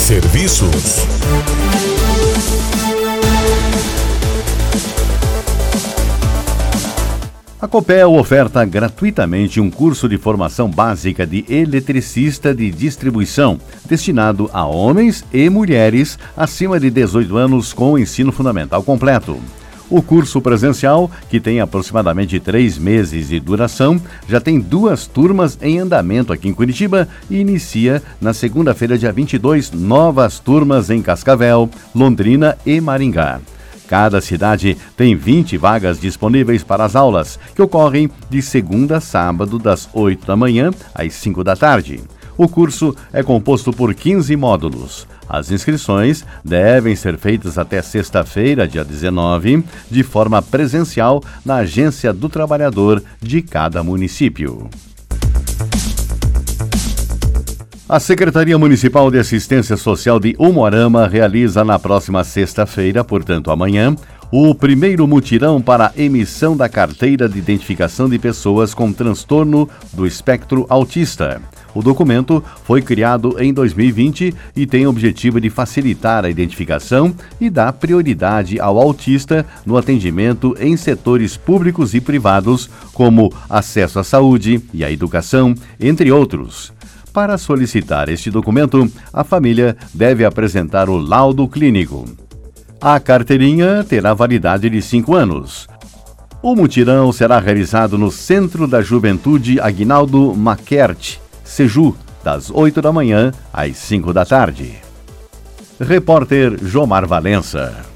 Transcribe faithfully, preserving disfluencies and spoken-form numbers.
Serviços. A Copel oferta gratuitamente um curso de formação básica de eletricista de distribuição, destinado a homens e mulheres acima de dezoito anos com ensino fundamental completo. O curso presencial, que tem aproximadamente três meses de duração, já tem duas turmas em andamento aqui em Curitiba e inicia na segunda-feira, dia vinte e dois, novas turmas em Cascavel, Londrina e Maringá. Cada cidade tem vinte vagas disponíveis para as aulas, que ocorrem de segunda a sábado, das oito da manhã às cinco da tarde. O curso é composto por quinze módulos. As inscrições devem ser feitas até sexta-feira, dia dezenove, de forma presencial na Agência do Trabalhador de cada município. A Secretaria Municipal de Assistência Social de Umuarama realiza na próxima sexta-feira, portanto amanhã, o primeiro mutirão para a emissão da carteira de identificação de pessoas com transtorno do espectro autista. O documento foi criado em dois mil e vinte e tem o objetivo de facilitar a identificação e dar prioridade ao autista no atendimento em setores públicos e privados, como acesso à saúde e à educação, entre outros. Para solicitar este documento, a família deve apresentar o laudo clínico. A carteirinha terá validade de cinco anos. O mutirão será realizado no Centro da Juventude Aguinaldo Maquert, Seju, das oito da manhã às cinco da tarde. Repórter Jomar Valença.